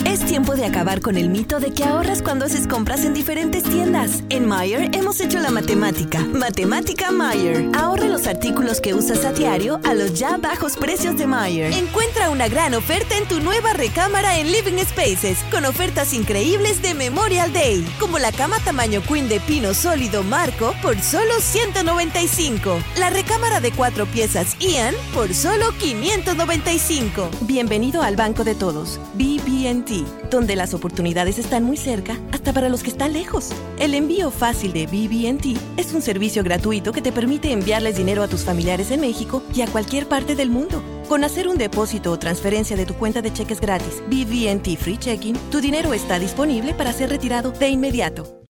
Es tiempo de acabar con el mito de que ahorras cuando haces compras en diferentes tiendas. En Meijer hemos hecho la matemática. Matemática Meijer. Ahorra los artículos que usas a diario a los ya bajos precios de Meijer. Encuentra una gran oferta en tu nueva recámara en Living Spaces, con ofertas increíbles de Memorial Day, como la cama tamaño Queen de pino sólido Marco por solo $195. La recámara de 4 piezas Ian por solo $595. Bienvenido al Banco de Todos, BB&T, donde las oportunidades están muy cerca, hasta para los que están lejos. El envío fácil de BB&T es un servicio gratuito que te permite enviarles dinero a tus familiares en México y a cualquier parte del mundo. Con hacer un depósito o transferencia de tu cuenta de cheques gratis, BB&T Free Checking, tu dinero está disponible para ser retirado de inmediato.